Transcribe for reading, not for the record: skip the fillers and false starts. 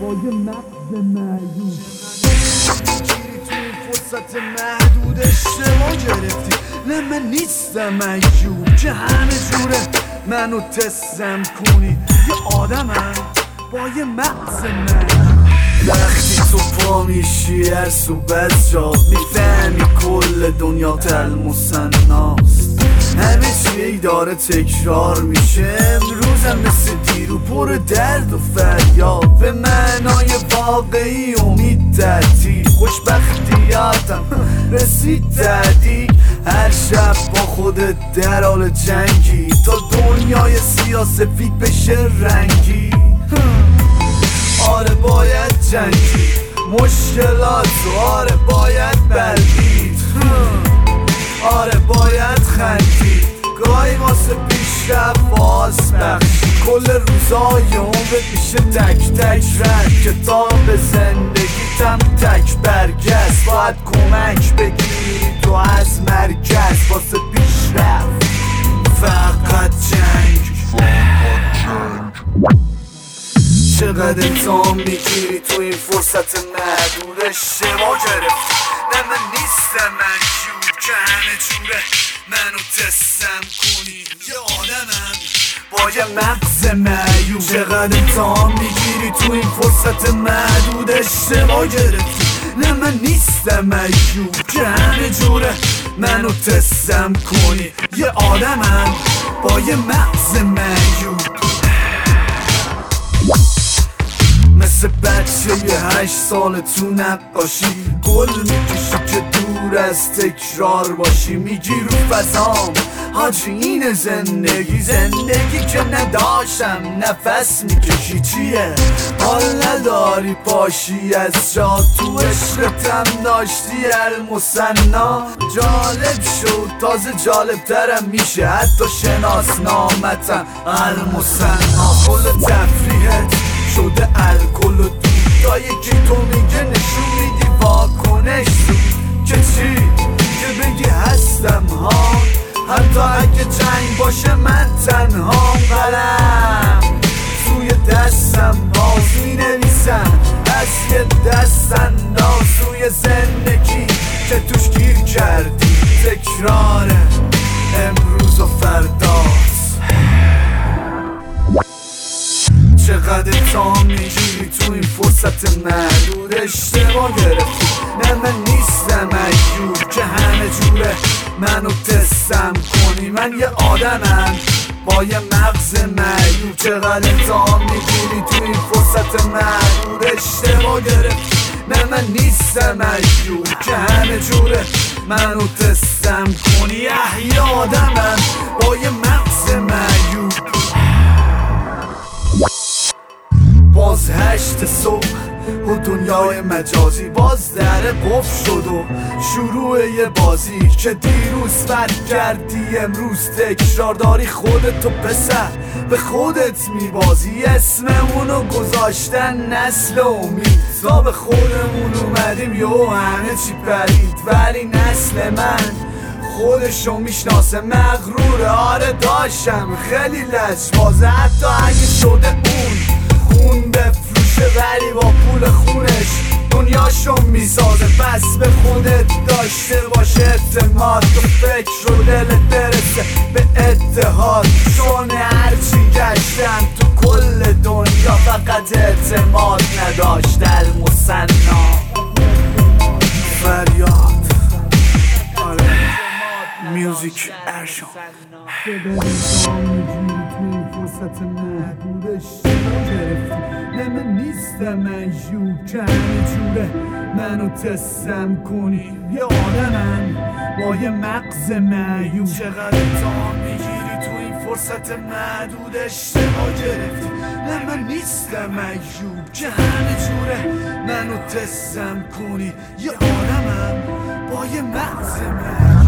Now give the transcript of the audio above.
با یه مغز معیوب میگیری تو این فرصت محدود اشتباه گرفتی. نه من نیستم عیوب که همه جوره منو تسلم کنی. یه آدمم با یه مغز معیوب. وقتی تو پا میشی هر صبح از جا میفهمی کل دنیا تلمسناست. همه چی داره تکرار میشه. امروزم مثل دیرو پر درد و فریاد. به معنای واقعی امید تعطیل خوشبختیاتم رسید تعدیق. هر شب با خودت در حال جنگی تا دنیای سیاسفید بشه رنگی. آره باید جنگی مشکلات رو، آره باید بلدید، آره باید خندید. گاهی واسه پیشرفت واس بخشی کل روزای عمرت میشه تک تک رنگ. کتاب زندگیتم تک برگشت. باید کمک بگیری تو از مرکز واسه پیشرفت. فقط جنگ. چقدر امتحان میگیری تو این فرصت محدود اشتباه گرفتی. نه من نیستم عیوب که همه جوره منو تسلم کنی. یه آدمم با یه مغز معیوب. چقدر امتحان میگیری تو این فرصت محدود اشتباه گرفتی. نه من نیستم عیوب که همه جوره منو تسلم کنی. یه آدمم با یه مغز معیوب. مثل بچه یه 8 سال تو نقاشی گل میکشی که دور از تکرار باشی. میگی رو فضام حاجی اینه زندگی. زندگی که نداشتم نفس میکشی چیه؟ حال نداری پاشی از جا. تو عشقتم داشتی المثنا. جالب شد تازه جالب ترم میشه حتی شناسنامتم المثنا. کل تفریحت شده الکل و دود. یکی تو میگه نشون میدی واکنش که چی؟ که بگی هستم ها. حتی اگه جنگ باشه من تنها. قلم توی دستم باز مینویسم از یه دست انداز. توی زندگی که توش گیر کردی تکرار امروز و فرداست. چقدر امتحان میگیری تو این فرصت محدود اشتباه گرفتی. نه من نیستم عیوب که همه جوره منو تسلم کنی. من یه آدمم با یه مغز معیوب. چقدر امتحان میگیری تو این فرصت محدود اشتباه گرفتی. نه من نیستم عیوب که همه جوره منو تسلم کنی. یه آدمم با یه مغز معیوب. باز 8 صبح و دنیای مجازی باز در قفل شد و شروع یه بازی که دیروز فرق کردی امروز تکرار داری. خودتو پسر به خودت میبازی. اسممونو گذاشتن نسل امید. تا به خودمون اومدیم یو همه چی پرید. ولی نسل من خودشو میشناسه مغروره. آره داشتم خیلی لجبازه حتی اگه شده اون خون بفروشه ولی با پول خونش دنیاشو میسازه. پس به خودت داشته باشه اعتماد. تو فکر رو دلت برسه به اتحاد. چون هرچی گشتم تو کل دنیا فقط اعتماد نداشت المثنا. فریاد میوزیک ارشان. فرصت محدود اشتباه گرفتی. نه من نیستم عیوب که همه جوره منو تسلم کنی. یه آدمم با یه مغز معیوب. چقدر امتحان میگیری تو این فرصت محدود اشتباه گرفتی. نه من نیستم عیوب که همه جوره منو تسلم کنی. یه آدمم با یه مغز معیوب.